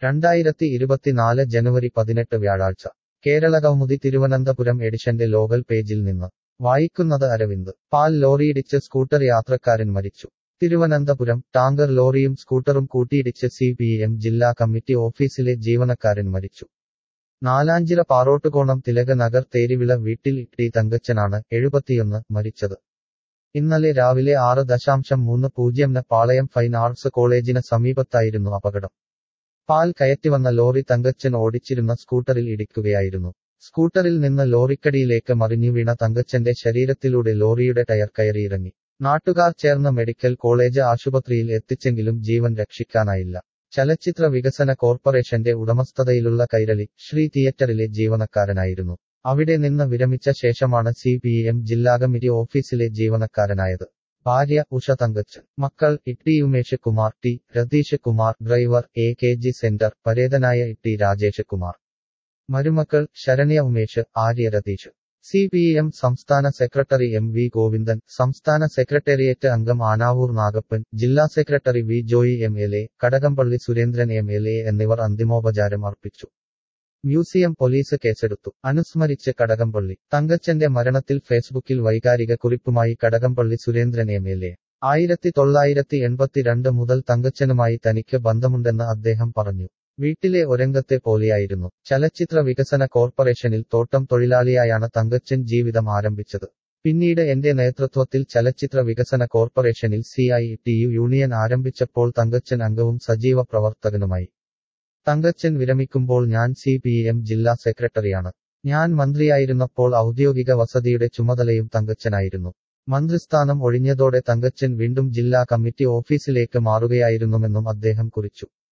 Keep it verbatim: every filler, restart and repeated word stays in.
രണ്ടായിരത്തി ഇരുപത്തിനാല് ജനുവരി പതിനെട്ട് വ്യാഴാഴ്ച കേരള കൗമുദി തിരുവനന്തപുരം എഡിഷന്റെ ലോകൽ പേജിൽ നിന്ന് വായിക്കുന്നത് അരവിന്ദ്. പാൽ ലോറിയിടിച്ച് സ്കൂട്ടർ യാത്രക്കാരൻ മരിച്ചു. തിരുവനന്തപുരം ടാങ്കർ ലോറിയും സ്കൂട്ടറും കൂട്ടിയിടിച്ച് സി പി എം ജില്ലാ കമ്മിറ്റി ഓഫീസിലെ ജീവനക്കാരൻ മരിച്ചു. നാലാഞ്ചിറ പാറോട്ടുകോണം തിലക നഗർ തേരിവിള വീട്ടിൽ ടി തങ്കച്ചനാണ് എഴുപത്തിയൊന്ന് മരിച്ചത്. ഇന്നലെ രാവിലെ ആറ് ദശാംശം മൂന്ന് പൂജ്യംന് പാളയം ഫൈൻ ആർട്സ് കോളേജിന് സമീപത്തായിരുന്നു അപകടം. പാൽ കയറ്റിവന്ന ലോറി തങ്കച്ചൻ ഓടിച്ചിരുന്ന സ്കൂട്ടറിൽ ഇടിക്കുകയായിരുന്നു. സ്കൂട്ടറിൽ നിന്ന് ലോറിക്കടിയിലേക്ക് മറിഞ്ഞു വീണ തങ്കച്ചന്റെ ശരീരത്തിലൂടെ ലോറിയുടെ ടയർ കയറിയിറങ്ങി. നാട്ടുകാർ ചേർന്ന് മെഡിക്കൽ കോളേജ് ആശുപത്രിയിൽ എത്തിച്ചെങ്കിലും ജീവൻ രക്ഷിക്കാനായില്ല. ചലച്ചിത്ര വികസന കോർപ്പറേഷന്റെ ഉടമസ്ഥതയിലുള്ള കൈരളി ശ്രീ തിയേറ്ററിലെ ജീവനക്കാരനായിരുന്നു. അവിടെ നിന്ന് വിരമിച്ച ശേഷമാണ് സി പി എം ജില്ലാ കമ്മിറ്റി ഓഫീസിലെ ജീവനക്കാരനായത്. ഭാര്യ ഉഷ തങ്കച്ചൻ, മക്കൾ Itty Umesh Kumar, T Ratheesh Kumar, driver A K G centre പരേതനായ ഇട്ടി രാജേഷ് കുമാർ, മരുമക്കൾ Saranya Umesh, Arya Ratheesh. C P M സംസ്ഥാന സെക്രട്ടറി എം വി ഗോവിന്ദൻ, സംസ്ഥാന സെക്രട്ടേറിയറ്റ് അംഗം ആനാവൂർ നാഗപ്പൻ, ജില്ലാ secretary V Joy M L A, Kadakampally Surendran M L A എന്നിവർ അന്തിമോപചാരം അർപ്പിച്ചു. മ്യൂസിയം പോലീസ് കേസെടുത്തു. അനുസ്മരിച്ച് കടകംപള്ളി തങ്കച്ചന്റെ മരണത്തിൽ ഫേസ്ബുക്കിൽ വൈകാരിക കുറിപ്പുമായി Kadakampally Surendran M L A. ആയിരത്തി തൊള്ളായിരത്തി എൺപത്തിരണ്ട് മുതൽ തങ്കച്ചനുമായി തനിക്ക് ബന്ധമുണ്ടെന്ന് അദ്ദേഹം പറഞ്ഞു. വീട്ടിലെ ഒരംഗത്തെ പോലെയായിരുന്നു. ചലച്ചിത്ര വികസന കോർപ്പറേഷനിൽ തോട്ടം തൊഴിലാളിയായാണ് തങ്കച്ചൻ ജീവിതം ആരംഭിച്ചത്. പിന്നീട് എന്റെ നേതൃത്വത്തിൽ ചലച്ചിത്ര വികസന കോർപ്പറേഷനിൽ C I T U union ആരംഭിച്ചപ്പോൾ തങ്കച്ചൻ അംഗവും സജീവ പ്രവർത്തകനുമായി. തങ്കച്ചൻ വിരമിക്കുമ്പോൾ ഞാൻ സി പി എം ജില്ലാ സെക്രട്ടറിയാണ്. ഞാൻ മന്ത്രിയായിരുന്നപ്പോൾ ഔദ്യോഗിക വസതിയുടെ ചുമതലയും തങ്കച്ചനായിരുന്നു. മന്ത്രിസ്ഥാനം ഒഴിഞ്ഞതോടെ തങ്കച്ചൻ വീണ്ടും ജില്ലാ കമ്മിറ്റി ഓഫീസിലേക്ക് മാറുകയായിരുന്നുവെന്നും അദ്ദേഹം കുറിച്ചു.